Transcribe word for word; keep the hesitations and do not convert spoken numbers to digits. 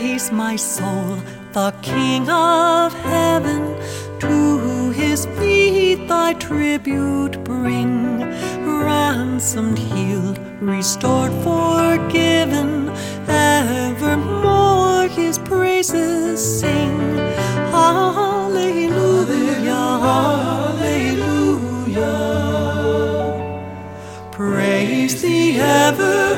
Praise, my soul, the King of heaven. To his feet thy tribute bring. Ransomed, healed, restored, forgiven, evermore his praises sing. Hallelujah, hallelujah. Praise the ever